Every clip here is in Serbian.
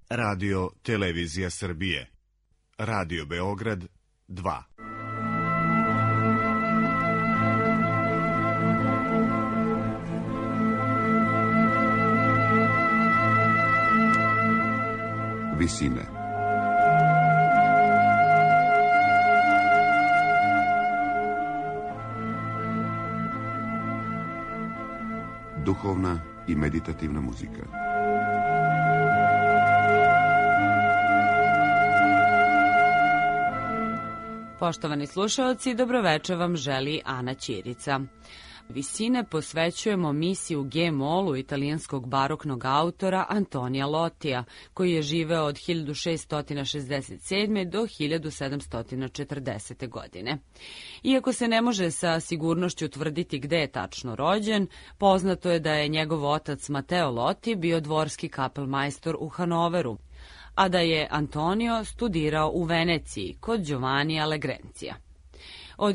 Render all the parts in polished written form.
Radio Televizija Srbije, Radio Beograd 2. Visine. Duhovna i meditativna muzika. Poštovani slušaoci, dobroveče vam želi Ana Ćirica. Visine posvećujemo misiju G-molu italijanskog baroknog autora Antonija Lotija, koji je živeo od 1667. do 1740. godine. Iako se ne može sa sigurnošću tvrditi gde je tačno rođen, poznato je da je njegov otac Mateo Loti bio dvorski kapelmajstor u Hanoveru, a da je Antonio studirao u Veneciji kod Giovannia Legrencija. Od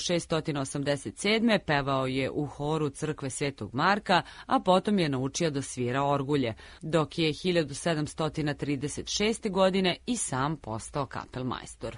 1687. pevao je u horu crkve Svetog Marka, a potom je naučio da svira orgulje, dok je 1736. godine i sam postao kapelmajstor.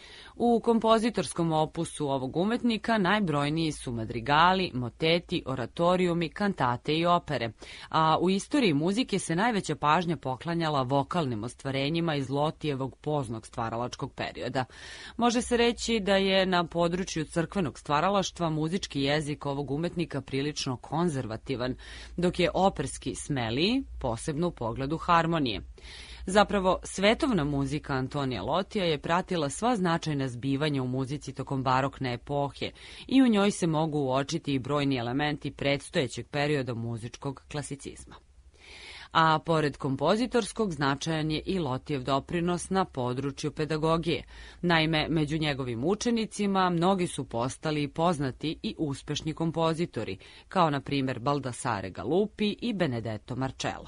U kompozitorskom opusu ovog umetnika najbrojniji su madrigali, moteti, oratorijumi, kantate i opere, a u istoriji muzike se najveća pažnja poklanjala vokalnim ostvarenjima iz Lotijevog poznog stvaralačkog perioda. Može se reći da je na području crkvenog stvaralaštva muzički jezik ovog umetnika prilično konzervativan, dok je operski smeliji, posebno u pogledu harmonije. Zapravo, svetovna muzika Antonija Lotija je pratila sva značajna zbivanja u muzici tokom barokne epohe i u njoj se mogu uočiti i brojni elementi predstojećeg perioda muzičkog klasicizma. A pored kompozitorskog, značajan je i Lotijev doprinos na području pedagogije. Naime, među njegovim učenicima mnogi su postali poznati i uspešni kompozitori, kao na primjer Baldassare Galuppi i Benedetto Marcello.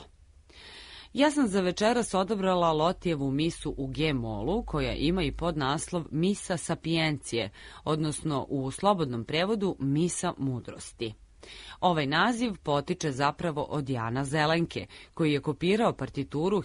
Ja sam za večeras odabrala Lotijevu misu u G-molu, koja ima i podnaslov Misa sapiencije, odnosno u slobodnom prevodu Misa mudrosti. Ovaj naziv potiče zapravo od Jana Zelenke, koji je kopirao partituru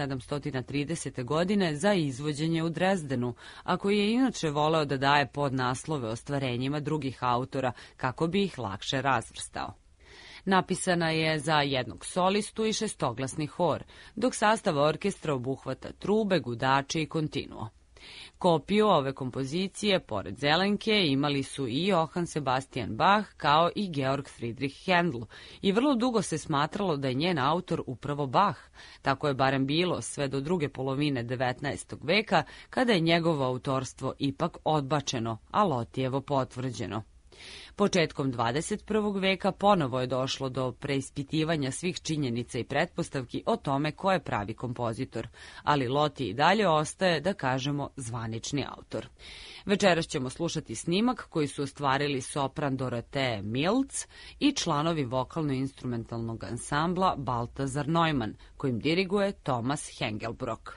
1730. godine za izvođenje u Drezdenu, a koji je inače voleo da daje podnaslove ostvarenjima drugih autora kako bi ih lakše razvrstao. Napisana je za jednog solistu i šestoglasni hor, dok sastav orkestra obuhvata trube, gudače i kontinuo. Kopiju ove kompozicije, pored Zelenke, imali su i Johann Sebastian Bach kao i Georg Friedrich Händel i vrlo dugo se smatralo da je njen autor upravo Bach. Tako je barem bilo sve do druge polovine 19. veka, kada je njegovo autorstvo ipak odbačeno, a Lotijevo potvrđeno. Početkom 21. veka ponovo je došlo do preispitivanja svih činjenica i pretpostavki o tome ko je pravi kompozitor, ali Loti i dalje ostaje, da kažemo, zvanični autor. Večeras ćemo slušati snimak koji su ostvarili sopran Dorothee Mills i članovi vokalno-instrumentalnog ansambla Balthasar Neumann, kojim diriguje Thomas Hengelbrock.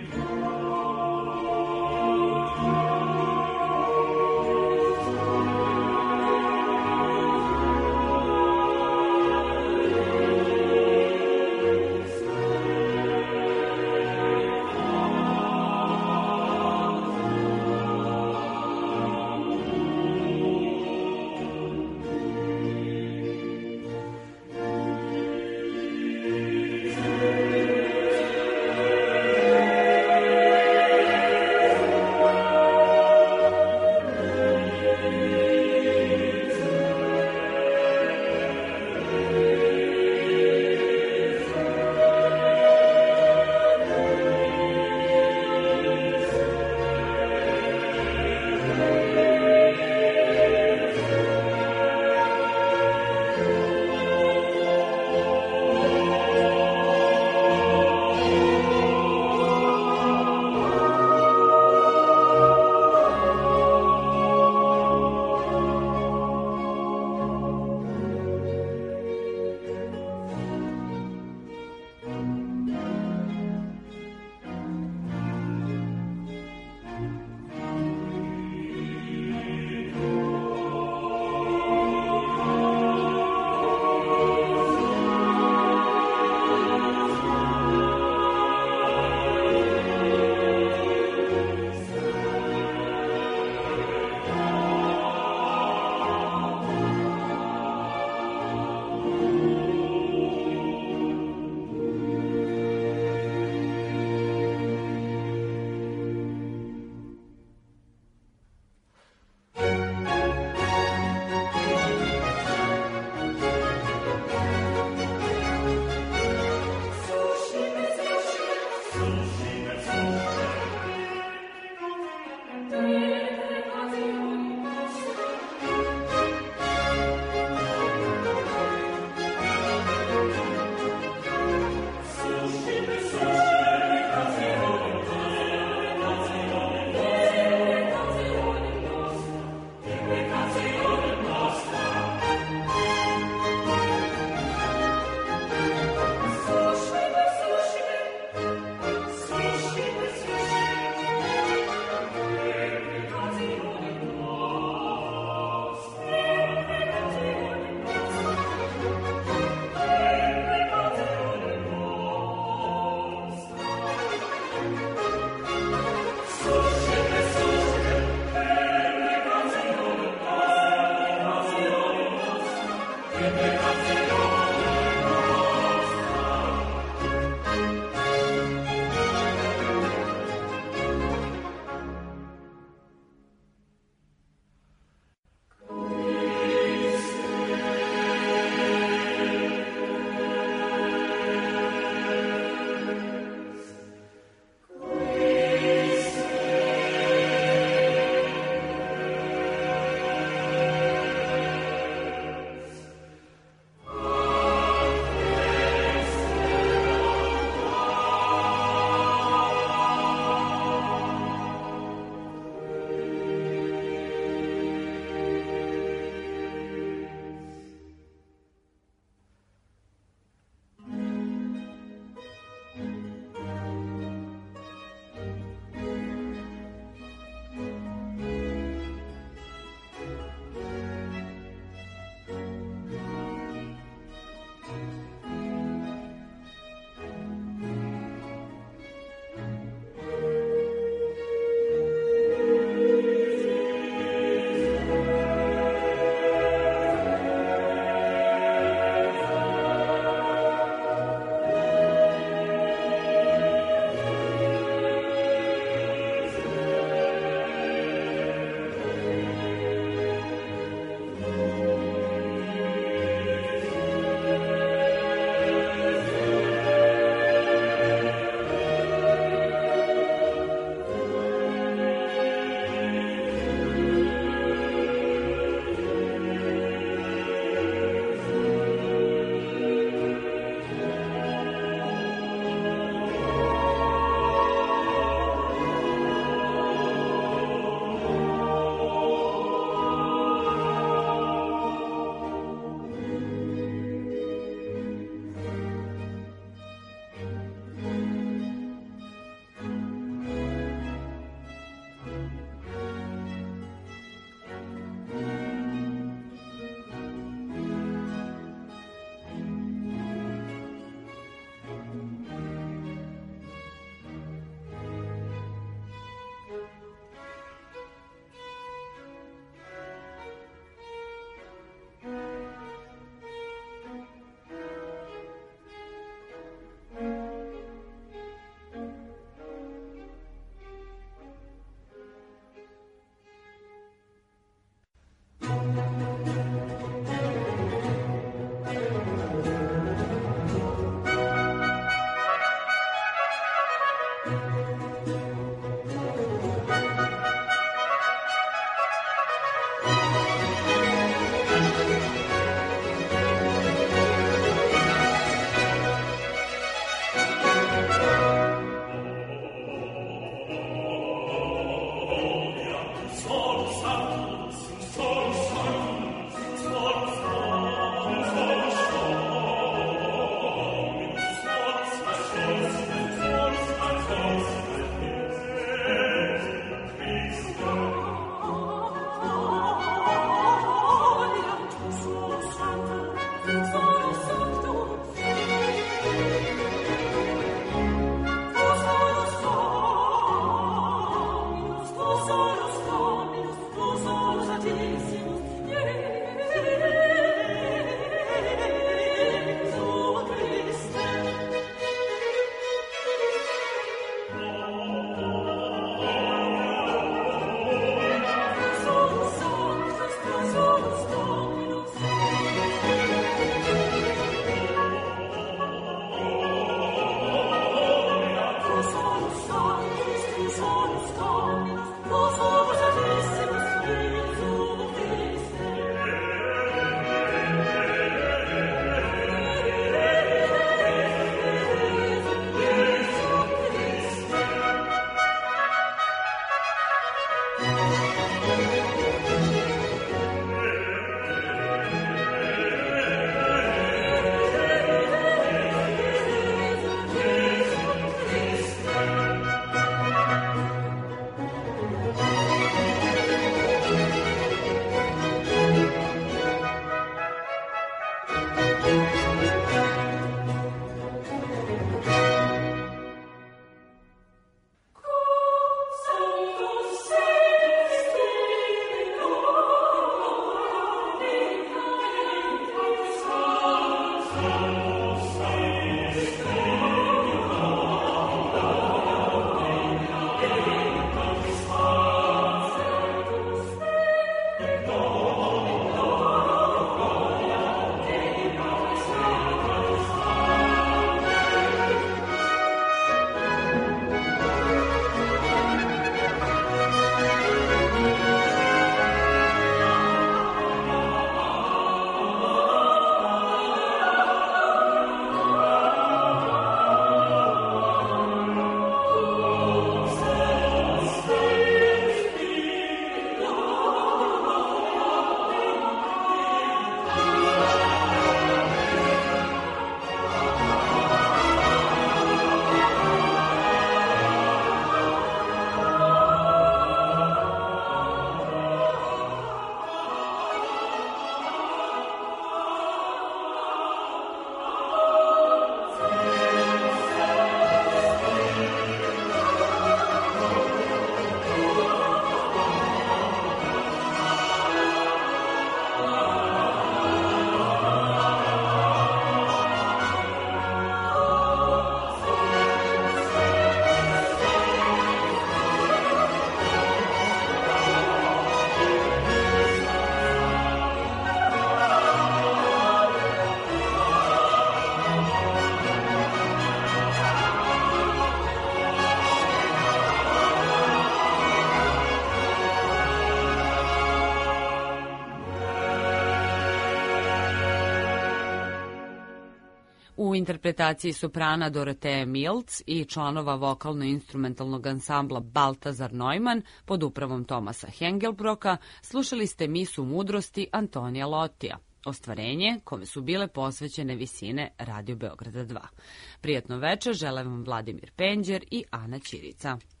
U interpretaciji soprana Dorotea Milc i članova vokalno-instrumentalnog ansambla Baltazar Neumann pod upravom Tomasa Hengelbroka slušali ste misu mudrosti Antonija Lotija, ostvarenje kome su bile posvećene visine Radio Beograda 2. Prijatno večer žele vam Vladimir Penđer i Ana Ćirica.